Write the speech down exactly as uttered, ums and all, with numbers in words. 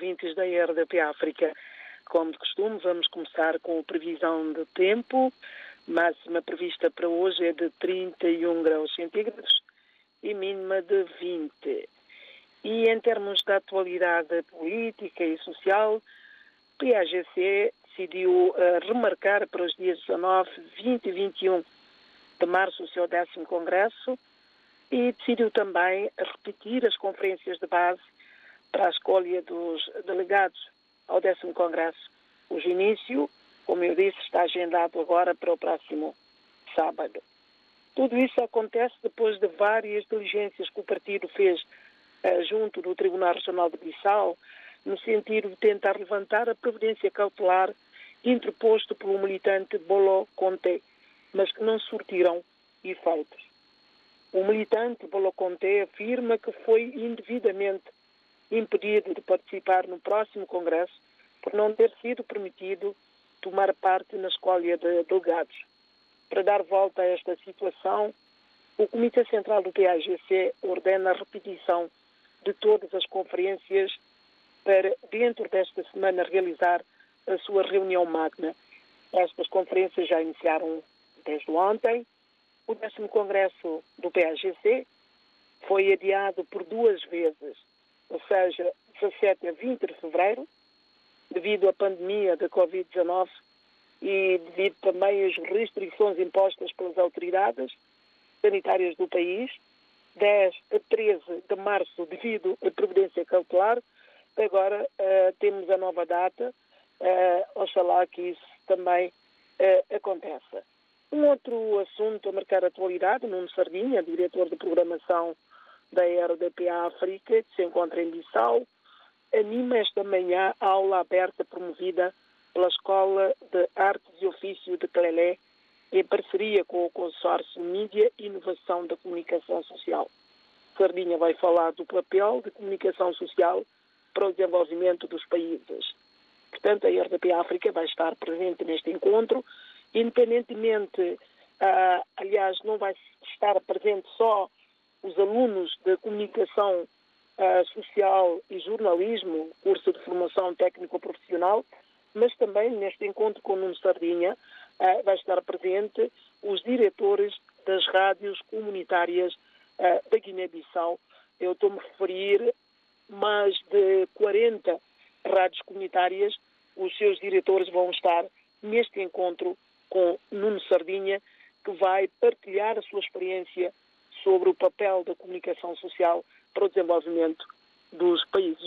ouvintes da R D P África. Como de costume, vamos começar com a previsão de tempo. Máxima prevista para hoje é de trinta e um graus centígrados e mínima de vinte. E em termos da atualidade política e social, o P A G C decidiu uh, remarcar para os dias dezanove, vinte e vinte e um de março o seu décimo Congresso e decidiu também repetir as conferências de base para a escolha dos delegados ao décimo Congresso, cujo início, como eu disse, está agendado agora para o próximo sábado. Tudo isso acontece depois de várias diligências que o partido fez uh, junto do Tribunal Regional de Bissau, no sentido de tentar levantar a providência cautelar interposto pelo militante Bolo Conté, mas que não surtiram efeitos. O militante Bolo Conté afirma que foi indevidamente impedido de participar no próximo Congresso por não ter sido permitido tomar parte na escolha de delegados. Para dar volta a esta situação, o Comitê Central do P A G C ordena a repetição de todas as conferências para, dentro desta semana, realizar a sua reunião magna. Estas conferências já iniciaram desde ontem. O décimo Congresso do P A G C foi adiado por duas vezes, ou seja, dezassete a vinte de fevereiro, devido à pandemia da covid dezanove e devido também às restrições impostas pelas autoridades sanitárias do país. dez a treze de março, devido à providência cautelar. Agora uh, temos a nova data, uh, oxalá que isso também uh, aconteça. Um outro assunto a marcar a atualidade, Nuno Sardinha, diretor de programação da R D P África, que se encontra em Bissau, anima esta manhã a aula aberta promovida pela Escola de Artes e Ofício de Clelé, em parceria com o consórcio Mídia e Inovação da Comunicação Social. Sardinha vai falar do papel de comunicação social para o desenvolvimento dos países. Portanto, a R D P África vai estar presente neste encontro, independentemente, uh, aliás, não vai estar presente só os alunos de comunicação uh, social e jornalismo, curso de formação técnico-profissional, mas também neste encontro com o Nuno Sardinha uh, vai estar presente os diretores das rádios comunitárias uh, da Guiné-Bissau. Eu estou-me a referir mais de quarenta rádios comunitárias. Os seus diretores vão estar neste encontro com Nuno Sardinha, que vai partilhar a sua experiência sobre o papel da comunicação social para o desenvolvimento dos países.